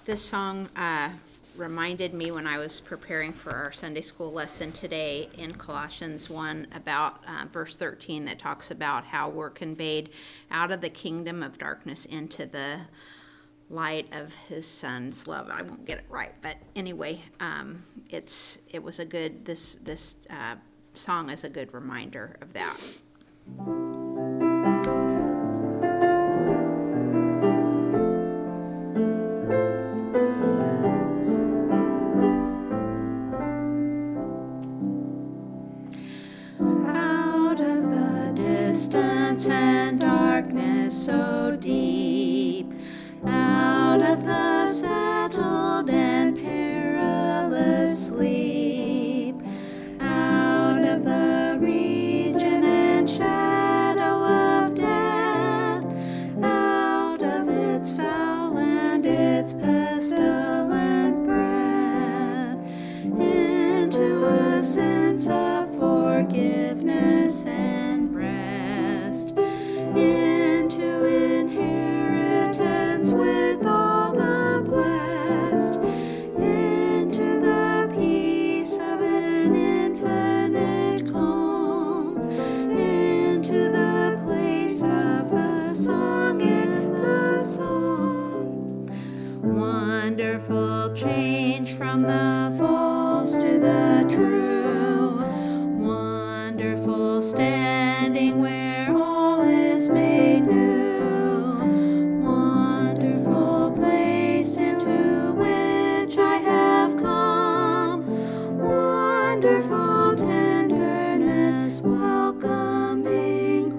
This song reminded me when I was preparing for our Sunday school lesson today in Colossians 1 about verse 13 that talks about how we're conveyed out of the kingdom of darkness into the light of his son's love. I won't get it right, but anyway, it was a good, this song is a good reminder of that. Distance and darkness so deep, out of the settled and perilous sleep, out of the region and shadow of death, out of its foul and its pestilent breath, into a sense of forgiveness and rest, into inheritance with all the blessed, into the peace of an infinite calm, into the place of the song and the psalm. Wonderful change from the false to the true, wonderful standing where all is made new, wonderful place into which I have come, wonderful tenderness welcoming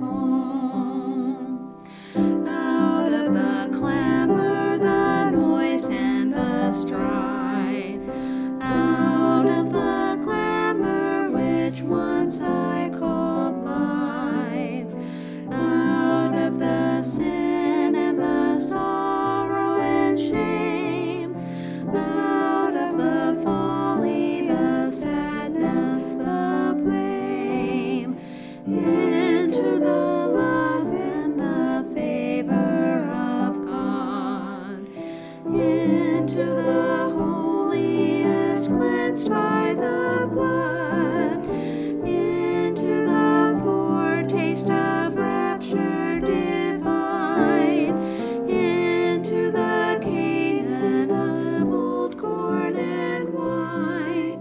home. Out of the clamor, the noise, and the strife, out of the glamour which once I called life, out of the sin and the sorrow and shame, out of the folly, the sadness, the blame, into the love and the favor of God, into the holiest cleansed by the blood, into the foretaste of rapture divine, into the Canaan of old corn and wine.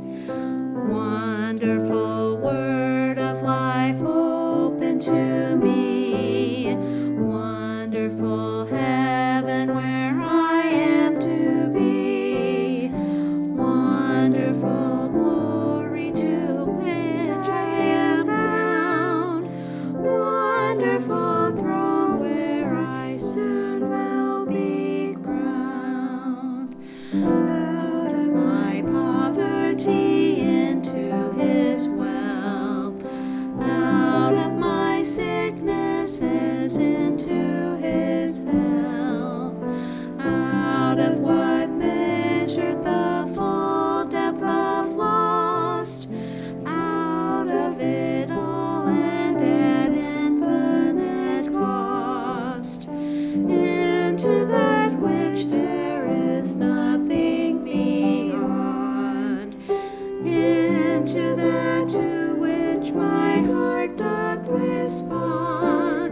Wonderful word of life open to me, wonderful heaven where I am to be, wonderful glory to which I am bound, wonderful throne where I soon will be crowned. Out of my poverty into his wealth, out of my sicknesses into his health, out of what measured the full depth of lost, out of it all and at infinite cost, into that which there is nothing beyond, into that to which my heart doth respond,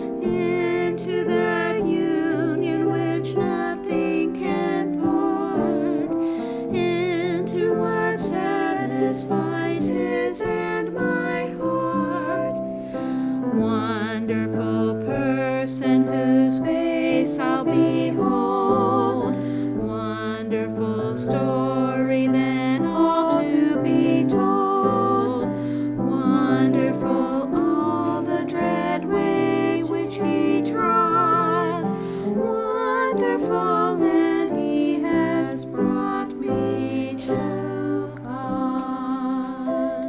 into that union which nothing can part, into what satisfies his and my heart. Wonderful person whose face I'll behold, wonderful story then all to be told, wonderful all the dread way which he trod, wonderful that he has brought me to God.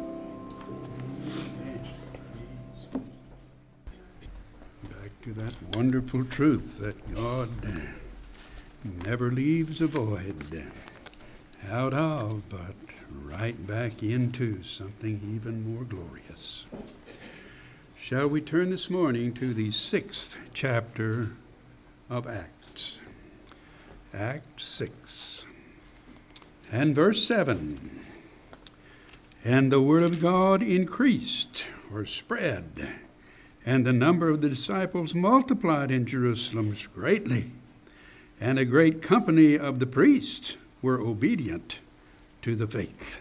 Back to that wonderful truth that God never leaves a void out of, but right back into something even more glorious. Shall we turn this morning to the 6th chapter of Acts? Acts 6 and verse 7. And the word of God increased or spread, and the number of the disciples multiplied in Jerusalem greatly, and a great company of the priests were obedient to the faith.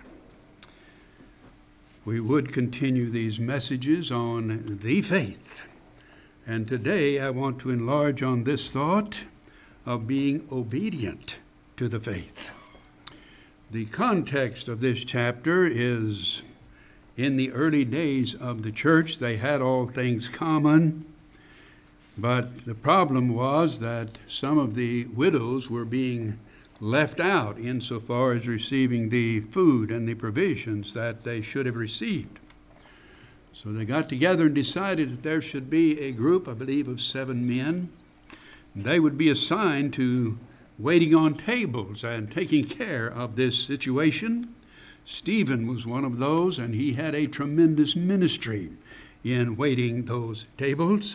We would continue these messages on the faith, and today I want to enlarge on this thought of being obedient to the faith. The context of this chapter is in the early days of the church, they had all things common, but the problem was that some of the widows were being left out insofar as receiving the food and the provisions that they should have received. So they got together and decided that there should be a group, I believe, of 7 men. They would be assigned to waiting on tables and taking care of this situation. Stephen was one of those, and he had a tremendous ministry in waiting those tables.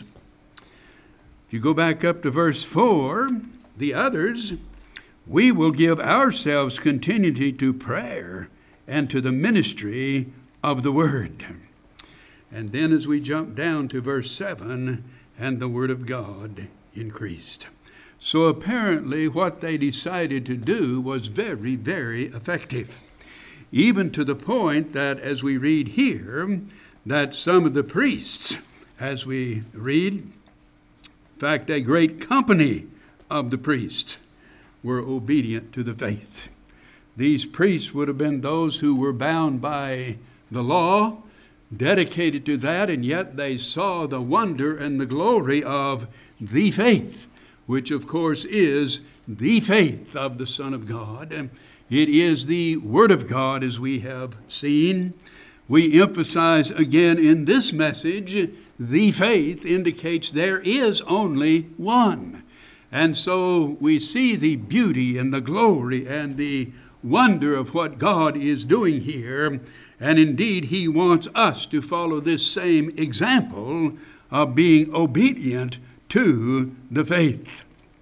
If you go back up to verse 4, the others, we will give ourselves continuity to prayer and to the ministry of the word. And then as we jump down to verse 7, and the word of God increased. So apparently what they decided to do was very, very effective. Even to the point that, as we read here, that some of the priests, as we read, in fact, a great company of the priests were obedient to the faith. These priests would have been those who were bound by the law, dedicated to that, and yet they saw the wonder and the glory of the faith, which of course is the faith of the Son of God. It is the Word of God, as we have seen. We emphasize again in this message, the faith indicates there is only one. And so we see the beauty and the glory and the wonder of what God is doing here. And indeed, He wants us to follow this same example of being obedient to the faith.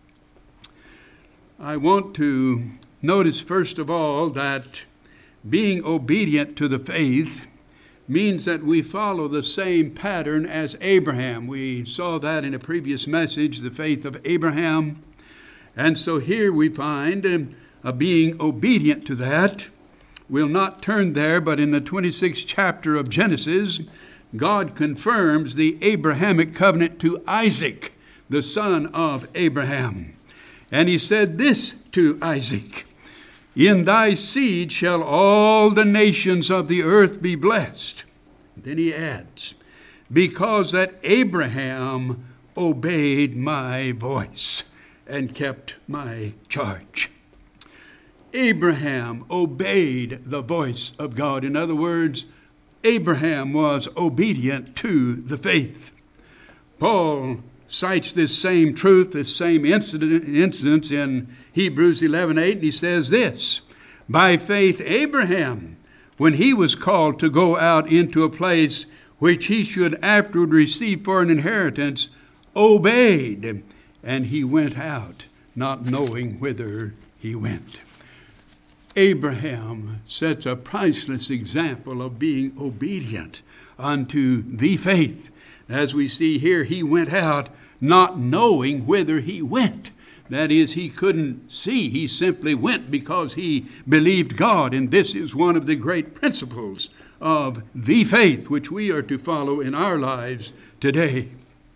I want to notice, first of all, that being obedient to the faith means that we follow the same pattern as Abraham. We saw that in a previous message, the faith of Abraham. And so here we find being obedient to that. We'll not turn there, but in the 26th chapter of Genesis, God confirms the Abrahamic covenant to Isaac, the son of Abraham. And He said this to Isaac, in thy seed shall all the nations of the earth be blessed. Then He adds, because that Abraham obeyed my voice and kept my charge. Abraham obeyed the voice of God. In other words, Abraham was obedient to the faith. Paul cites this same truth, this same incident in Hebrews 11:8, and he says this, by faith Abraham, when he was called to go out into a place which he should afterward receive for an inheritance, obeyed, and he went out, not knowing whither he went. Abraham sets a priceless example of being obedient unto the faith. As we see here, he went out not knowing whither he went. That is, he couldn't see. He simply went because he believed God. And this is one of the great principles of the faith which we are to follow in our lives today.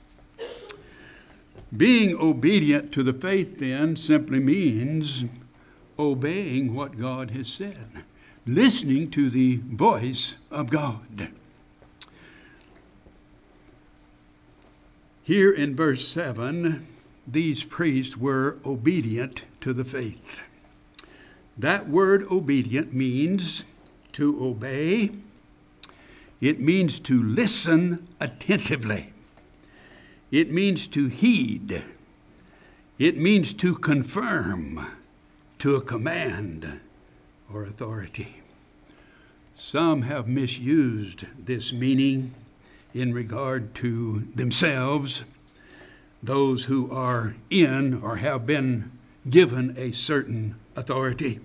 Being obedient to the faith then simply means obeying what God has said, listening to the voice of God. Here in verse 7, these priests were obedient to the faith. That word obedient means to obey. It means to listen attentively. It means to heed. It means to confirm to a command or authority. Some have misused this meaning in regard to themselves, those who are in or have been given a certain authority.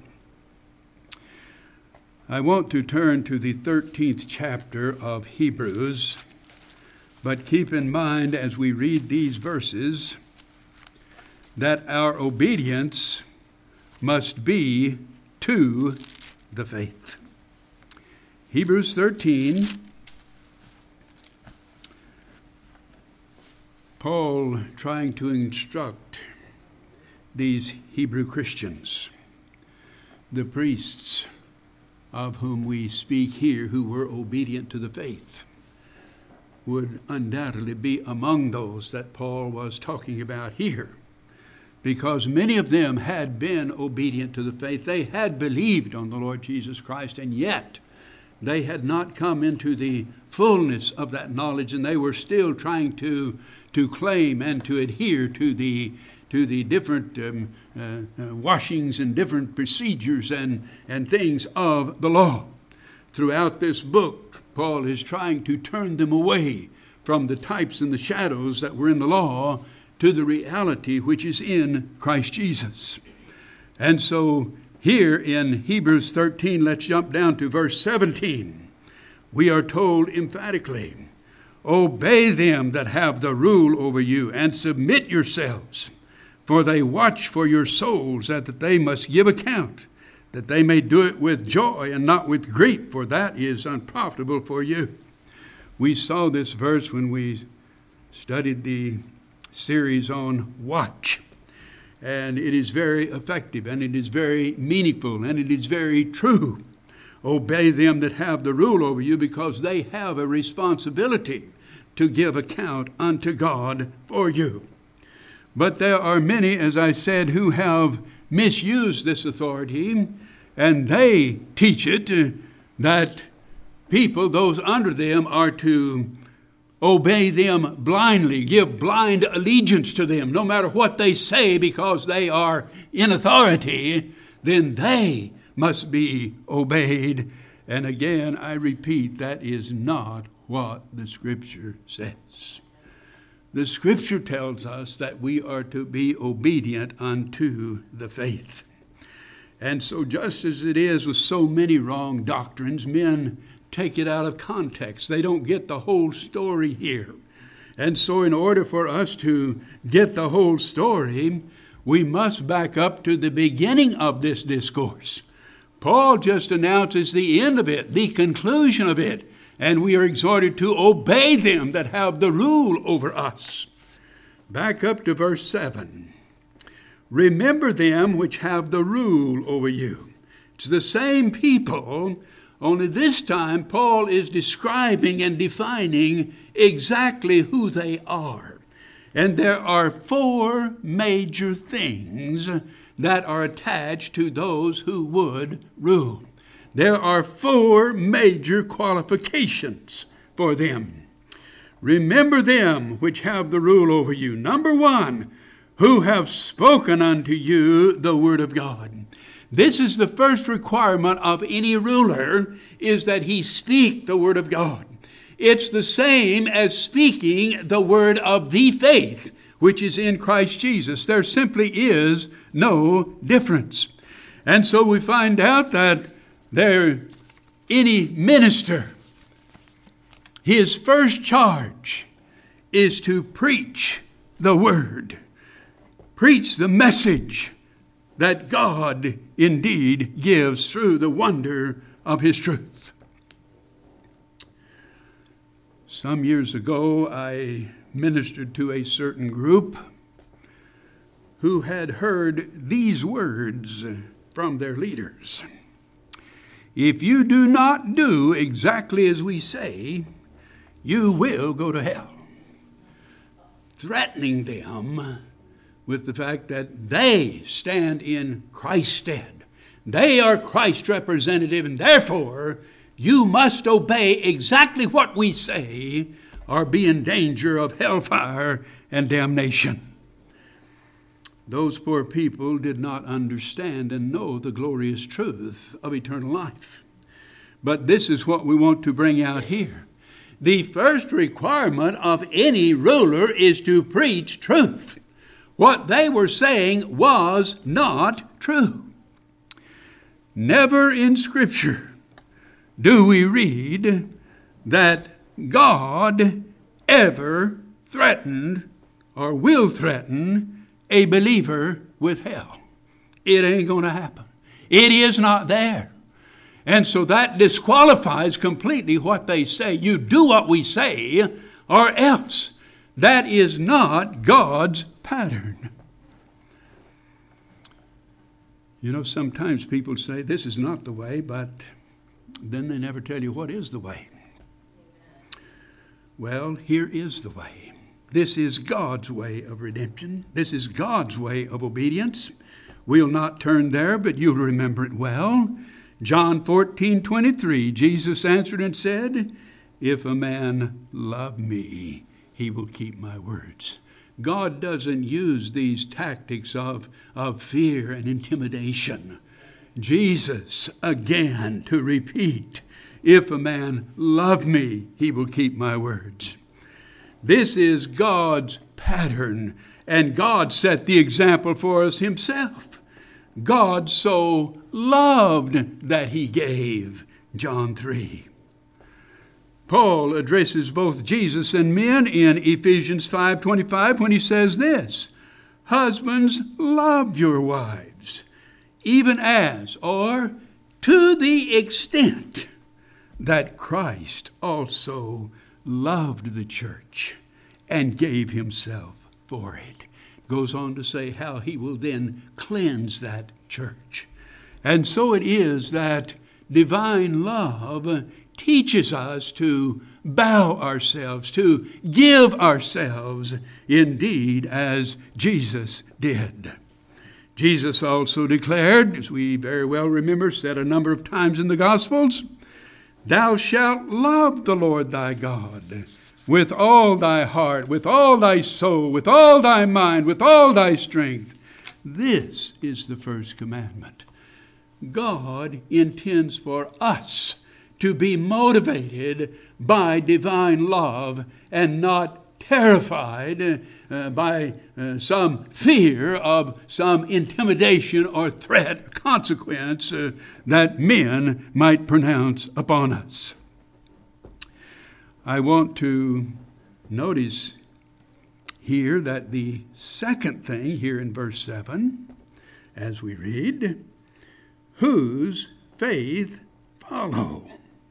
I want to turn to the 13th chapter of Hebrews, but keep in mind as we read these verses that our obedience must be to the faith. Hebrews 13, Paul trying to instruct these Hebrew Christians, the priests of whom we speak here, who were obedient to the faith, would undoubtedly be among those that Paul was talking about here, because many of them had been obedient to the faith. They had believed on the Lord Jesus Christ, and yet they had not come into the fullness of that knowledge, and they were still trying to claim and to adhere to the different washings and different procedures and things of the law. Throughout this book, Paul is trying to turn them away from the types and the shadows that were in the law to the reality which is in Christ Jesus. And so here in Hebrews 13, let's jump down to verse 17. We are told emphatically, obey them that have the rule over you, and submit yourselves, for they watch for your souls, that they must give account, that they may do it with joy and not with grief, for that is unprofitable for you. We saw this verse when we studied the series on watch, and it is very effective, and it is very meaningful, and it is very true. Obey them that have the rule over you, because they have a responsibility to give account unto God for you. But there are many, as I said, who have misused this authority, and they teach it that people, those under them, are to obey them blindly, give blind allegiance to them, no matter what they say, because they are in authority, then they must be obeyed. And again, I repeat, that is not what the Scripture says. The Scripture tells us that we are to be obedient unto the faith. And so just as it is with so many wrong doctrines, men take it out of context. They don't get the whole story here. And so in order for us to get the whole story, we must back up to the beginning of this discourse. Paul just announces the end of it, the conclusion of it, and we are exhorted to obey them that have the rule over us. Back up to verse 7. Remember them which have the rule over you. It's the same people, only this time Paul is describing and defining exactly who they are. And there are 4 major things that are attached to those who would rule. There are 4 major qualifications for them. Remember them which have the rule over you. Number 1, who have spoken unto you the word of God. This is the first requirement of any ruler, is that he speak the word of God. It's the same as speaking the word of the faith, which is in Christ Jesus. There simply is no difference. And so we find out that any minister, his first charge is to preach the word. Preach the message that God indeed gives through the wonder of his truth. Some years ago, I ministered to a certain group who had heard these words from their leaders. If you do not do exactly as we say, you will go to hell. Threatening them with the fact that they stand in Christ's stead. They are Christ's representative, and therefore you must obey exactly what we say, or be in danger of hellfire and damnation. Those poor people did not understand and know the glorious truth of eternal life. But this is what we want to bring out here. The first requirement of any ruler is to preach truth. What they were saying was not true. Never in Scripture do we read that God ever threatened or will threaten a believer with hell. It ain't going to happen. It is not there. And so that disqualifies completely what they say. You do what we say or else. That is not God's pattern. You know, sometimes people say this is not the way, but then they never tell you what is the way. Well, here is the way. This is God's way of redemption. This is God's way of obedience. We'll not turn there, but you'll remember it well. John 14:23, Jesus answered and said, "If a man love me, he will keep my words." God doesn't use these tactics of fear and intimidation. Jesus, again, to repeat, "If a man love me, he will keep my words." This is God's pattern, and God set the example for us himself. God so loved that he gave, John 3. Paul addresses both Jesus and men in Ephesians 5:25 when he says this, "Husbands, love your wives, even as, or to the extent that Christ also loved the church and gave himself for it." Goes on to say how he will then cleanse that church. And so it is that divine love teaches us to bow ourselves, to give ourselves indeed as Jesus did. Jesus also declared, as we very well remember, said a number of times in the Gospels, "Thou shalt love the Lord thy God with all thy heart, with all thy soul, with all thy mind, with all thy strength." This is the first commandment. God intends for us to be motivated by divine love and not terrified by some fear of some intimidation or threat, consequence that men might pronounce upon us. I want to notice here that the second thing here in verse 7, as we read, "Whose faith follow."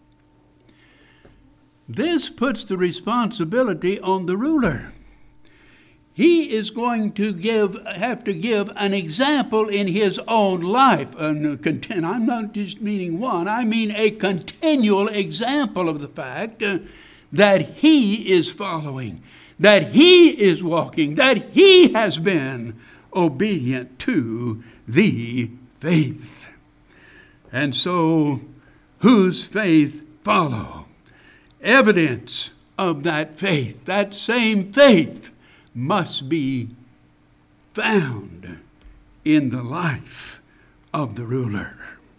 This puts the responsibility on the ruler. He is going to have to give an example in his own life. I'm not just meaning one, I mean a continual example of the fact that he is following, that he is walking, that he has been obedient to the faith. And so, whose faith follow? Evidence of that faith, that same faith, must be found in the life of the ruler.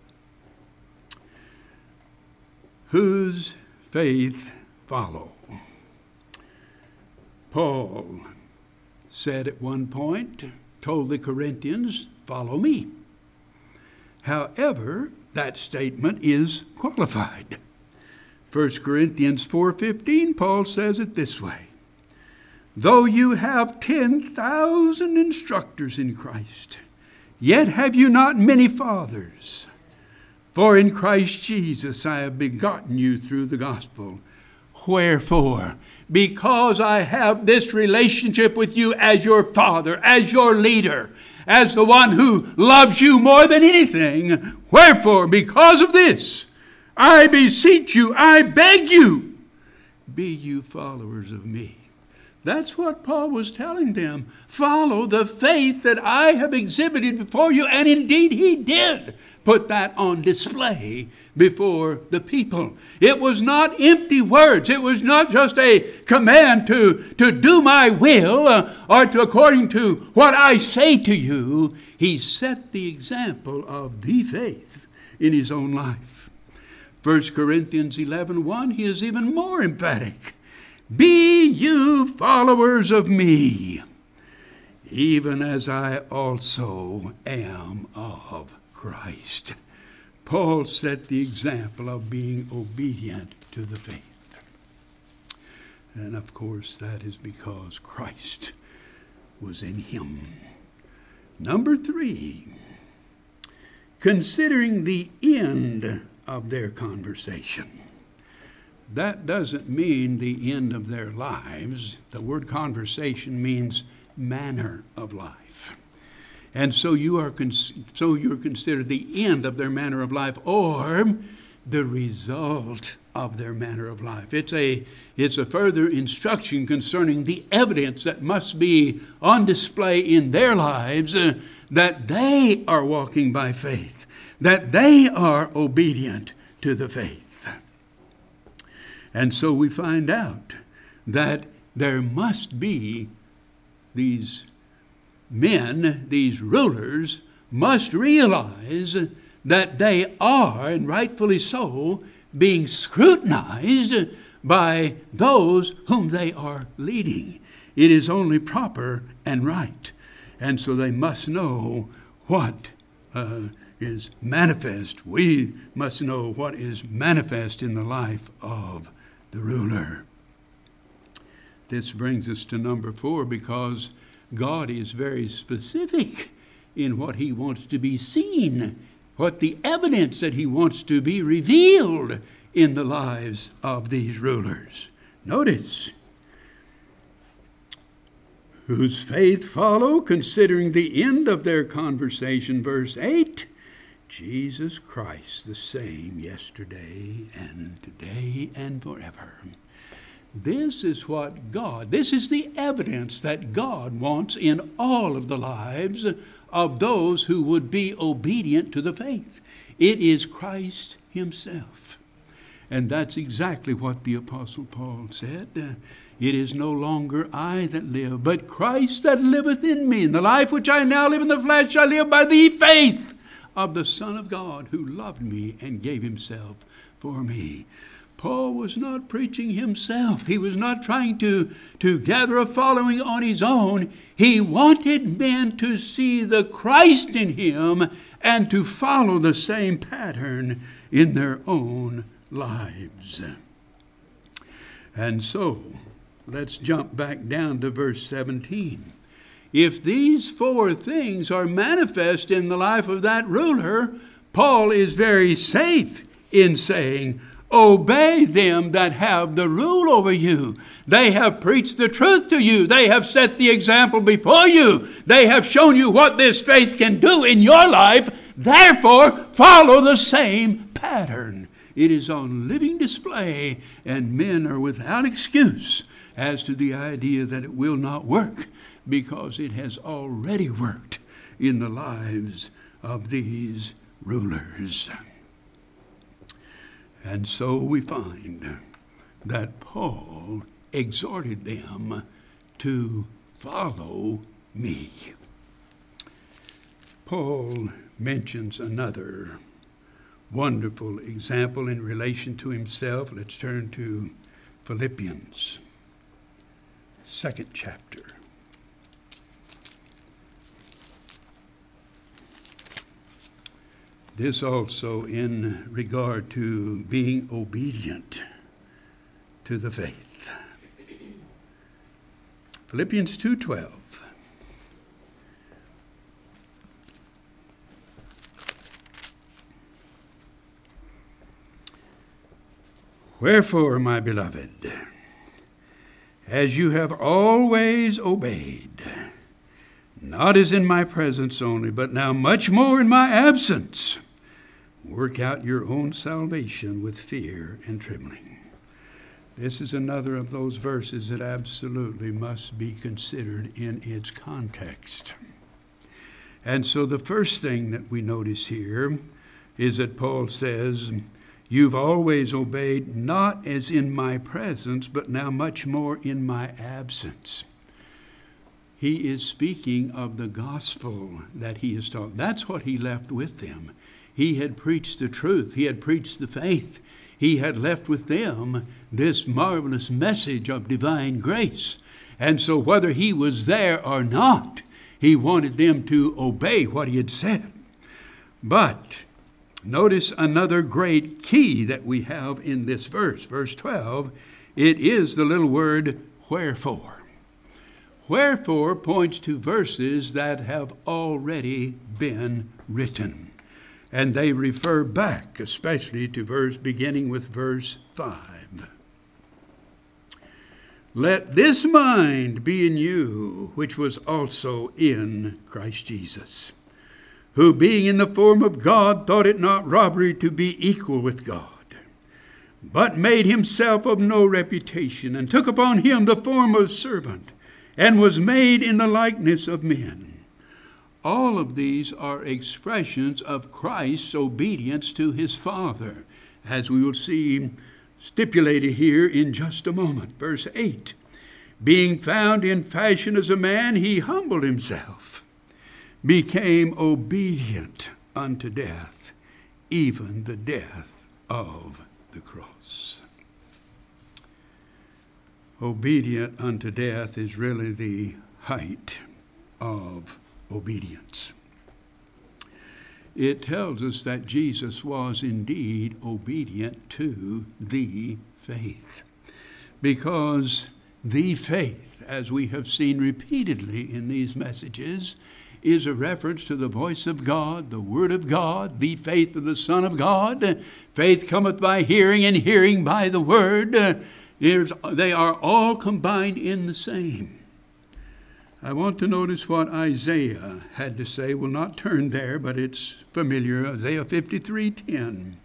Whose faith follow? Paul said at one point, told the Corinthians, "Follow me." However, that statement is qualified. 1 Corinthians 4:15, Paul says it this way, "Though you have 10,000 instructors in Christ, yet have you not many fathers. For in Christ Jesus I have begotten you through the gospel. Wherefore? Because I have this relationship with you as your father, as your leader, as the one who loves you more than anything. Wherefore, because of this, I beseech you, I beg you, be you followers of me." That's what Paul was telling them. Follow the faith that I have exhibited before you. And indeed he did put that on display before the people. It was not empty words. It was not just a command to do my will or to according to what I say to you. He set the example of the faith in his own life. 1 Corinthians 11:1, he is even more emphatic. "Be you followers of me, even as I also am of Christ. Paul set the example of being obedient to the faith. And of course, that is because Christ was in him. Number 3, considering the end of their conversation. That doesn't mean the end of their lives. The word conversation means manner of life. And so you're considered the end of their manner of life, or the result of their manner of life. It's a further instruction concerning the evidence that must be on display in their lives, that they are walking by faith, that they are obedient to the faith. And so we find out that there must be these men, these rulers, must realize that they are, and rightfully so, being scrutinized by those whom they are leading. It is only proper and right. And so they must know what is manifest. We must know what is manifest in the life of the ruler. This brings us to number 4, because God is very specific in what he wants to be seen, what the evidence that he wants to be revealed in the lives of these rulers. Notice, whose faith follow, considering the end of their conversation, verse 8, Jesus Christ, the same yesterday and today and forever. This is the evidence that God wants in all of the lives of those who would be obedient to the faith. It is Christ himself. And that's exactly what the Apostle Paul said. It is no longer I that live, but Christ that liveth in me. And the life which I now live in the flesh, I live by the faith of the Son of God, who loved me and gave himself for me. Paul was not preaching himself. He was not trying to gather a following on his own. He wanted men to see the Christ in him and to follow the same pattern in their own lives. And so, let's jump back down to verse 17. If these 4 things are manifest in the life of that ruler, Paul is very safe in saying, obey them that have the rule over you. They have preached the truth to you. They have set the example before you. They have shown you what this faith can do in your life. Therefore, follow the same pattern. It is on living display, and men are without excuse as to the idea that it will not work, because it has already worked in the lives of these rulers. And so we find that Paul exhorted them to follow me. Paul mentions another wonderful example in relation to himself. Let's turn to Philippians, 2nd chapter. This also in regard to being obedient to the faith. Philippians 2:12. Wherefore, my beloved, as you have always obeyed, not as in my presence only, but now much more in my absence, work out your own salvation with fear and trembling. This is another of those verses that absolutely must be considered in its context. And so the first thing that we notice here is that Paul says, you've always obeyed, not as in my presence, but now much more in my absence. He is speaking of the gospel that he has taught. That's what he left with them. He had preached the truth. He had preached the faith. He had left with them this marvelous message of divine grace. And so whether he was there or not, He wanted them to obey what he had said. But notice another great key that we have in this verse. Verse 12, it is the little word wherefore. Wherefore points to verses that have already been written. And they refer back especially to verse beginning with verse 5. Let this mind be in you, which was also in Christ Jesus, who being in the form of God thought it not robbery to be equal with God, but made himself of no reputation, and took upon him the form of servant, and was made in the likeness of men. All of these are expressions of Christ's obedience to his Father, as we will see stipulated here in just a moment. Verse 8, being found in fashion as a man, he humbled himself, became obedient unto death, even the death of the cross. Obedient unto death is really the height of obedience. It tells us that Jesus was indeed obedient to the faith, because the faith, as we have seen repeatedly in these messages, is a reference to the voice of God, the Word of God, the faith of the Son of God. Faith cometh by hearing, and hearing by the Word. They are all combined in the same. I want to notice what Isaiah had to say. We'll not turn there, but it's familiar. Isaiah 53:10.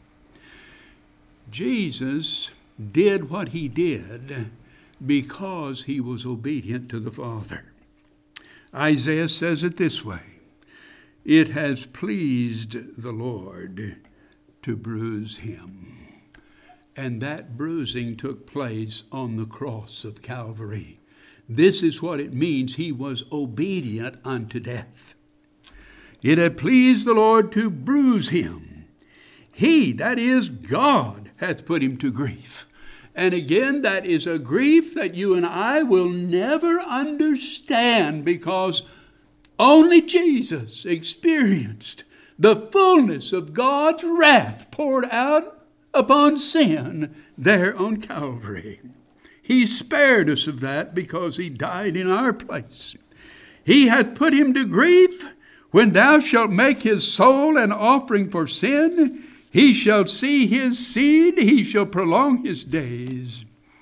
Jesus did what he did because he was obedient to the Father. Isaiah says it this way: it has pleased the Lord to bruise him. And that bruising took place on the cross of Calvary. This is what it means. He was obedient unto death. It had pleased the Lord to bruise him. He, that is God, hath put him to grief. And again, that is a grief that you and I will never understand, because only Jesus experienced the fullness of God's wrath poured out upon sin there on Calvary. He spared us of that because he died in our place. He hath put him to grief. When thou shalt make his soul an offering for sin, he shall see his seed, he shall prolong his days,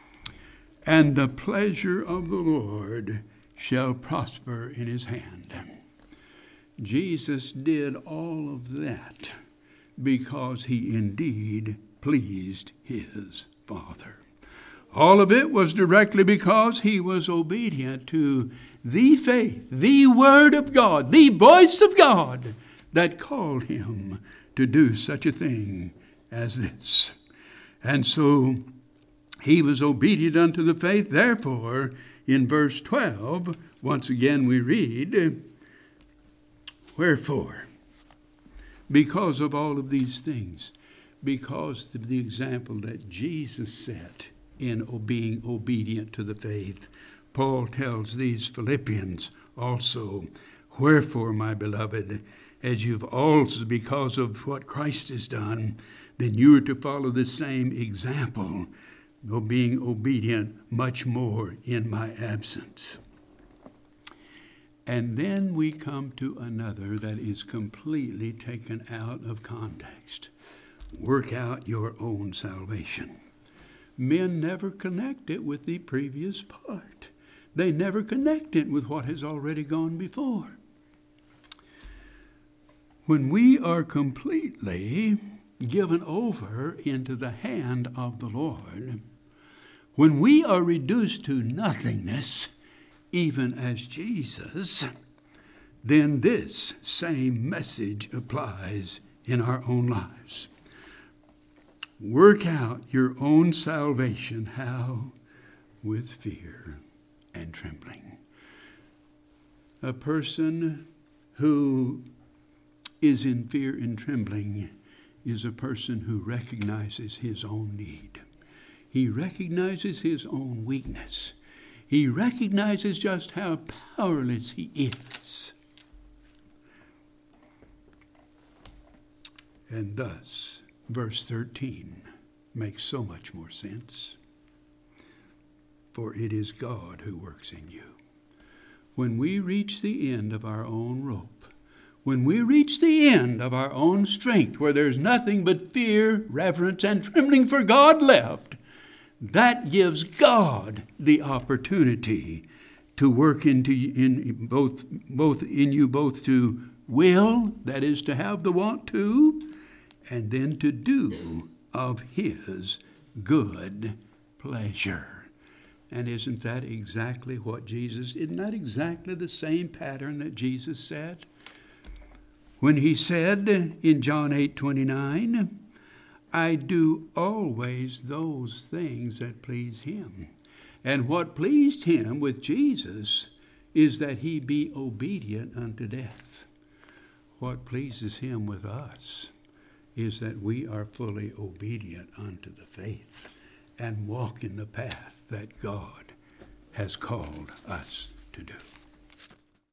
and the pleasure of the Lord shall prosper in his hand. Jesus did all of that because he indeed pleased his Father. All of it was directly because he was obedient to the faith, the Word of God, the voice of God that called him to do such a thing as this. And so he was obedient unto the faith. Therefore, in verse 12, once again we read, wherefore, because of all of these things, because of the example that Jesus set in being obedient to the faith, Paul tells these Philippians also, wherefore, my beloved, as you've also, because of what Christ has done, then you are to follow the same example, though being obedient much more in my absence. And then we come to another that is completely taken out of context. Work out your own salvation. Men never connect it with the previous part. They never connect it with what has already gone before. When we are completely given over into the hand of the Lord, when we are reduced to nothingness, even as Jesus, then this same message applies in our own lives. Work out your own salvation. How? With fear and trembling. A person who is in fear and trembling is a person who recognizes his own need. He recognizes his own weakness. He recognizes just how powerless he is. And thus, verse 13 makes so much more sense. For it is God who works in you. When we reach the end of our own rope, when we reach the end of our own strength, where there's nothing but fear, reverence, and trembling for God left, that gives God the opportunity to work in you both to will, that is to have the want to, and then to do of his good pleasure. And isn't that exactly isn't that exactly the same pattern that Jesus said? When he said in John 8:29, I do always those things that please him. And what pleased him with Jesus is that he be obedient unto death. What pleases him with us is that we are fully obedient unto the faith and walk in the path that God has called us to do.